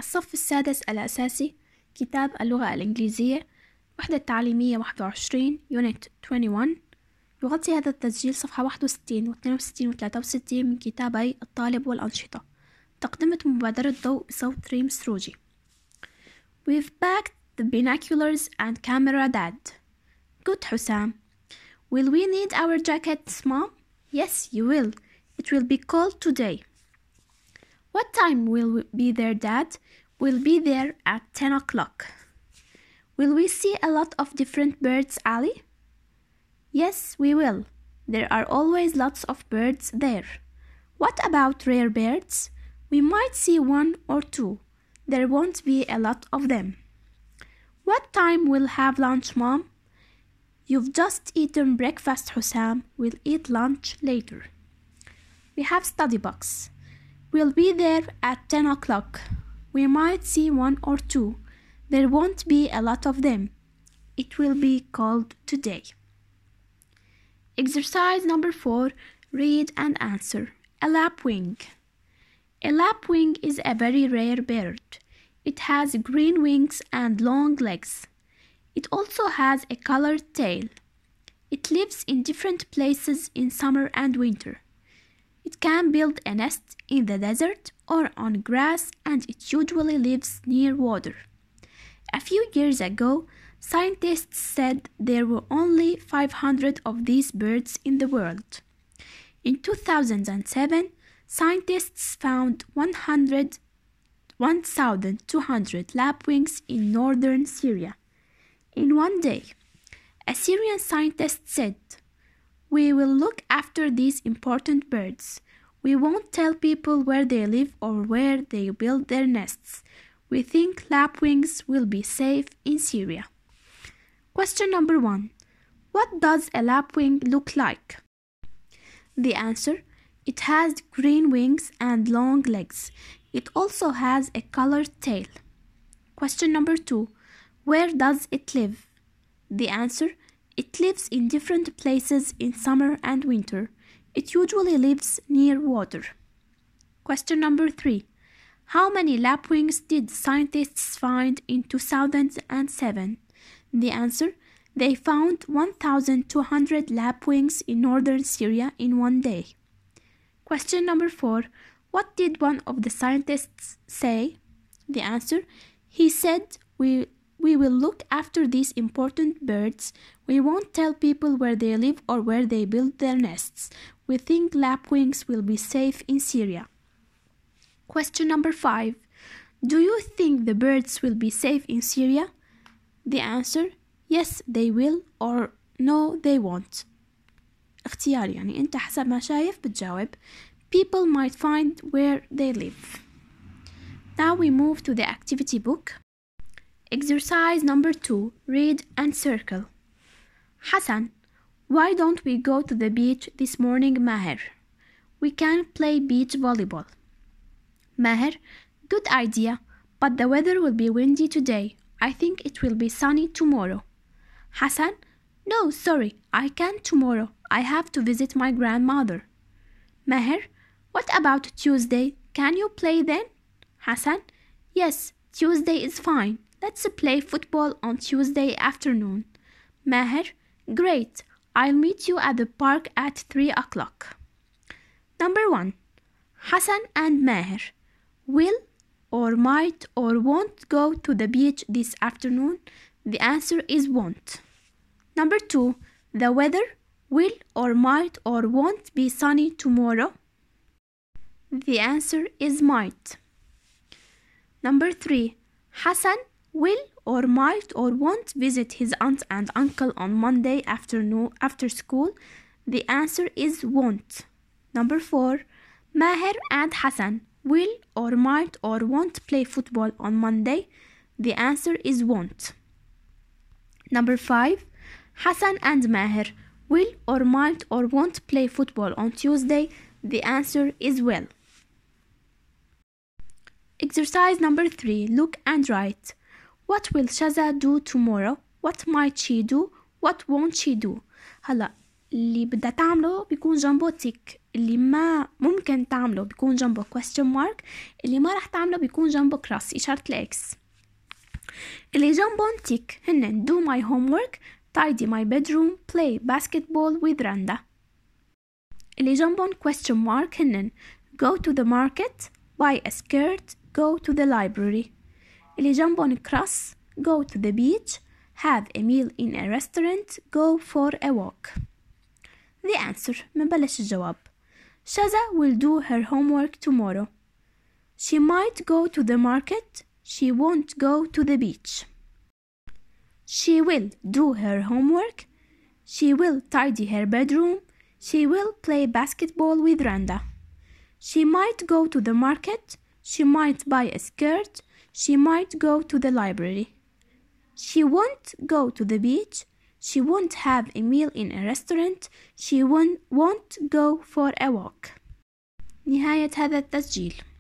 الصف السادس الأساسي، كتاب اللغة الإنجليزية، وحدة تعليمية 21 Unit 21. يغطي هذا التسجيل صفحة 61 و 62 و 63 من كتابي الطالب والأنشطة. تقدمت مبادرة ضوء بصوت ريم سروجي. We've packed the binoculars and camera, Dad. Good, Hussam. Will we need our jackets, Mom? Yes, you will. It will be cold today. What time will we be there, Dad? We'll be there at 10 o'clock. Will we see a lot of different birds, Ali? Yes, we will. There are always lots of birds there. What about rare birds? We might see one or two. There won't be a lot of them. What time will have lunch, Mom? You've just eaten breakfast, Hussam. We'll eat lunch later. We have study books. We'll be there at 10 o'clock. We might see one or two. There won't be a lot of them. It will be cold today. Exercise number 4. Read and answer. A lapwing. A lapwing is a very rare bird. It has green wings and long legs. It also has a colored tail. It lives in different places in summer and winter. It can build a nest in the desert or on grass, and it usually lives near water. A few years ago, scientists said there were only 500 of these birds in the world. In 2007, scientists found 1,200 lapwings in northern Syria. In one day, a Syrian scientist said, "We will look after these important birds. We won't tell people where they live or where they build their nests. We think lapwings will be safe in Syria." Question number 1. What does a lapwing look like? The answer: it has green wings and long legs. It also has a colored tail. Question number 2. Where does it live? The answer: it lives in different places in summer and winter. It usually lives near water. Question number 3. How many lapwings did scientists find in 2007? The answer: they found 1,200 lapwings in northern Syria in one day. Question number 4. What did one of the scientists say? The answer: he said, We will look after these important birds. We won't tell people where they live or where they build their nests. We think lapwings will be safe in Syria. Question number 5. Do you think the birds will be safe in Syria? The answer: yes, they will, or no, they won't. اختيار يعني أنت حسب ما شايف بتجاوب. People might find where they live. Now we move to the activity book. Exercise number 2. Read and circle. Hassan, why don't we go to the beach this morning, Maher? We can play beach volleyball. Maher, good idea, but the weather will be windy today. I think it will be sunny tomorrow. Hassan, no, sorry, I can't tomorrow. I have to visit my grandmother. Maher, what about Tuesday? Can you play then? Hassan, yes, Tuesday is fine. Let's play football on Tuesday afternoon. Maher, great. I'll meet you at the park at 3 o'clock. Number 1. Hassan and Maher will or might or won't go to the beach this afternoon. The answer is won't. Number 2. The weather will or might or won't be sunny tomorrow. The answer is might. Number 3. Hassan will or might or won't visit his aunt and uncle on Monday afternoon after school. The answer is won't. Number 4. Maher and Hassan will or might or won't play football on Monday. The answer is won't. Number 5. Hassan and Maher will or might or won't play football on Tuesday. The answer is will. Exercise number 3. Look and write. What will Shaza do tomorrow? What might she do? What won't she do? هلا اللي بدها تعمله بيكون جنبه تيك، اللي ما ممكن تعمله بيكون جنبه question mark، اللي ما رح تعمله بيكون جنبه كراس إشارة الإكس. اللي جنبهم تيك هن do my homework, tidy my bedroom, play basketball with Randa. اللي جنبهم question mark هن go to the market, buy a skirt, go to the library. اللي جنبهم cross go to the beach, have a meal in a restaurant, go for a walk. The answer. منبلش الجواب. Shaza will do her homework tomorrow. She might go to the market. She won't go to the beach. She will do her homework. She will tidy her bedroom. She will play basketball with Randa. She might go to the market. She might buy a skirt. She might go to the library. She won't go to the beach. She won't have a meal in a restaurant. She won't go for a walk. نهاية هذا التسجيل.